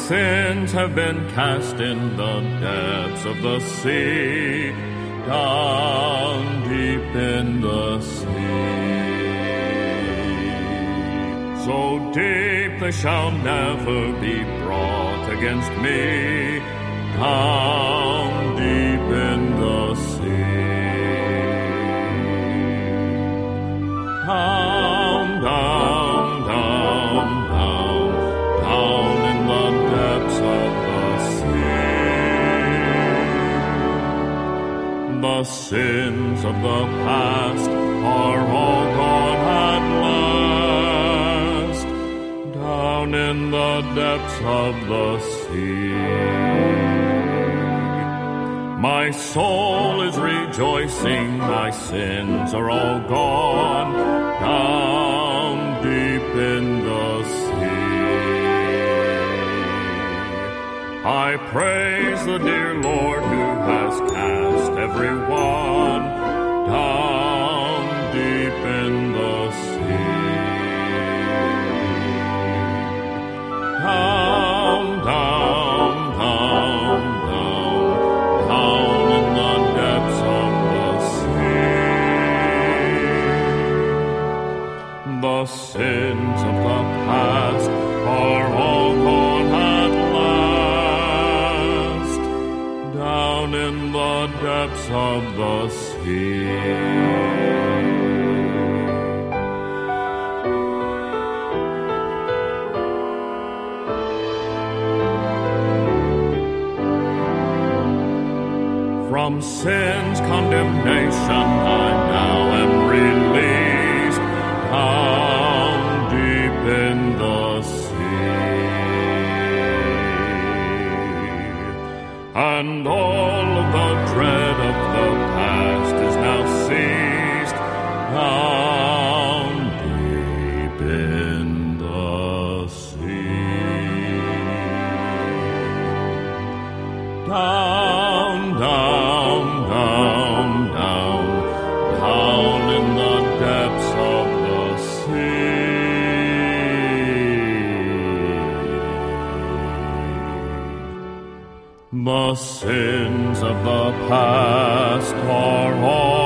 sins have been cast in the depths of the sea, down deep in the sea. So deep they shall never be brought against me, down deep in the sea. Down, down, down, down, down in the depths of the sea. The sins of the past are all gone at last, down in the depths of the sea. My soul is rejoicing, my sins are all gone, down deep in the sea. I praise the dear Lord who has cast every one down deep in the sea. Down, down, down, down, down in the depths of the sea. The sins of the past are all gone at last, down in the depths of the sea. From sin's condemnation I now am released, down deep in the sea. And all of the dread of the past is now ceased, down deep in the sea. Down, down, down, down, down in the depths of the sea. The sins of the past are all